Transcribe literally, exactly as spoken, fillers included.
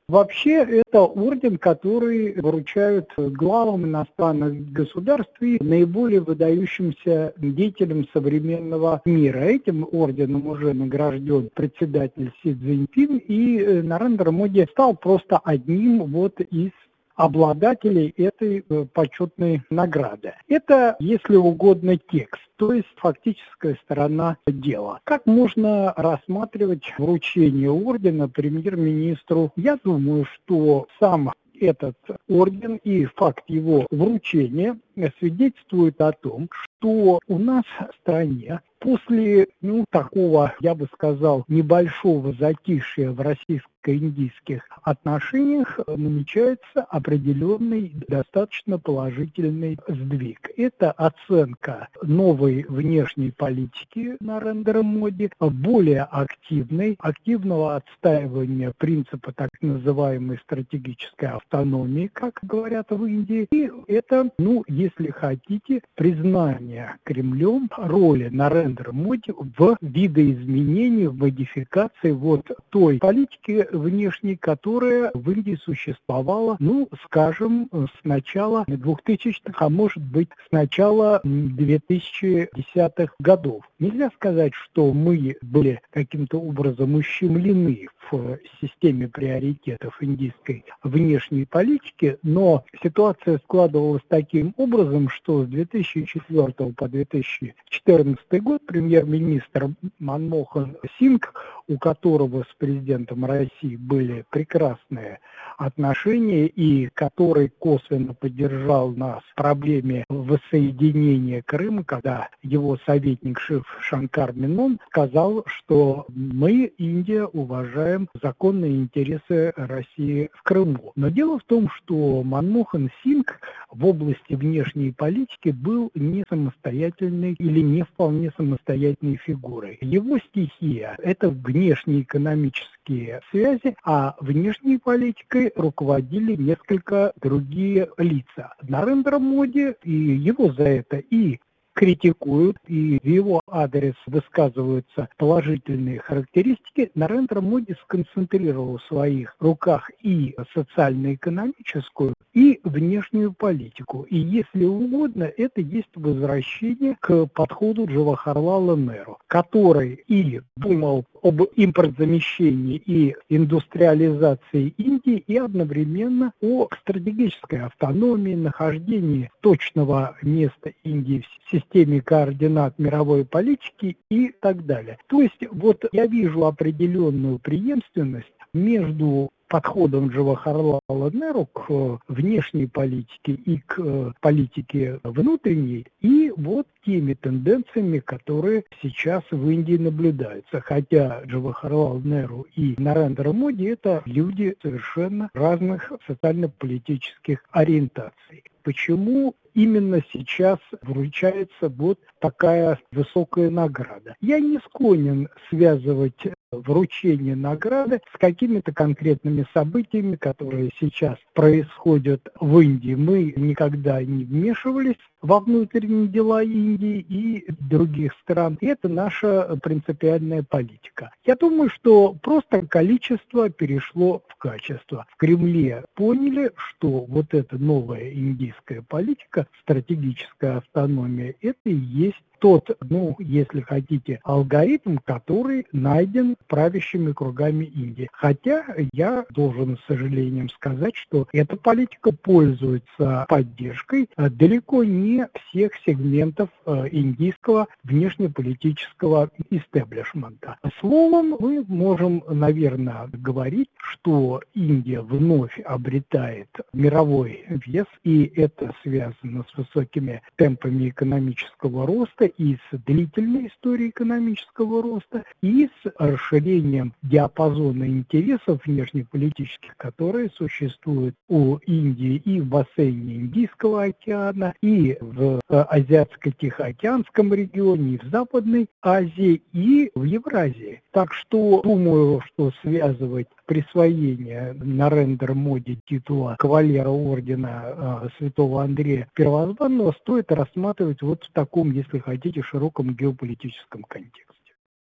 Вообще, это орден, который вручают главам иностранных государств и наиболее выдающимся деятелям современного мира. Этим орденом уже награжден председатель Си Цзиньпин, и Нарендра Моди стал просто одним вот из обладателей этой э, почетной награды. Это, если угодно, текст, то есть фактическая сторона дела. Как можно рассматривать вручение ордена премьер-министру? Я думаю, что сам этот орден и факт его вручения свидетельствует о том, что у нас в стране после, ну, такого, я бы сказал, небольшого затишья в российско-индийских отношениях намечается определенный достаточно положительный сдвиг. Это оценка новой внешней политики Нарендра Моди, более активной, активного отстаивания принципа так называемой стратегической автономии, как говорят в Индии. И это, ну, если хотите, признание Кремлем роли Нарендра Моди в видоизменении, в модификации вот той политики внешней, которая в Индии существовала, ну, скажем, с начала двухтысячных, а может быть, с начала две тысячи десятых годов. Нельзя сказать, что мы были каким-то образом ущемлены в системе приоритетов индийской внешней политики, но ситуация складывалась таким образом, что с две тысячи четвёртого по две тысячи четырнадцатый год премьер-министр Манмохан Сингх, у которого с президентом России были прекрасные отношения и который косвенно поддержал нас в проблеме воссоединения Крыма, когда его советник Шив Шанкар Менон сказал, что мы, Индия, уважаем законные интересы России в Крыму. Но дело в том, что Манмохан Сингх в области внешней политики был не самостоятельной или не вполне самостоятельной фигурой. Его стихия – это внешнеэкономические связи, а внешней политикой руководили несколько другие лица. Нарендра Моди, и его за это и критикуют, и в его адрес высказываются положительные характеристики. Нарендра Моди сконцентрировал в своих руках и социально-экономическую, и внешнюю политику. И, если угодно, это есть возвращение к подходу Джавахарлала Неру, который и думал об импортзамещении и индустриализации Индии, и одновременно о стратегической автономии, нахождении точного места Индии в системе координат мировой политики и так далее. То есть вот я вижу определенную преемственность между подходом Джавахарлала Неру к внешней политике и к политике внутренней, и вот теми тенденциями, которые сейчас в Индии наблюдаются. Хотя Джавахарлал Неру и Нарендра Моди – это люди совершенно разных социально-политических ориентаций. Почему именно сейчас вручается вот такая высокая награда? Я не склонен связывать вручение награды с какими-то конкретными событиями, которые сейчас происходят в Индии. Мы никогда не вмешивались во внутренние дела Индии и других стран. И это наша принципиальная политика. Я думаю, что просто количество перешло в качество. В Кремле поняли, что вот эта новая индийская политика, стратегическая автономия, это и есть тот, ну, если хотите, алгоритм, который найден правящими кругами Индии. Хотя я должен с сожалением сказать, что эта политика пользуется поддержкой далеко не всех сегментов индийского внешнеполитического истеблишмента. Словом, мы можем, наверное, говорить, что Индия вновь обретает мировой вес, и это связано с высокими темпами экономического роста, и с длительной историей экономического роста, и с расширением диапазона интересов внешнеполитических, которые существуют у Индии и в бассейне Индийского океана, и в Азиатско-Тихоокеанском регионе, и в Западной Азии, и в Евразии. Так что думаю, что связывать присвоение Нарендра Моди титула кавалера ордена э, Святого Андрея Первозванного стоит рассматривать вот в таком, если хотите, широком геополитическом контексте.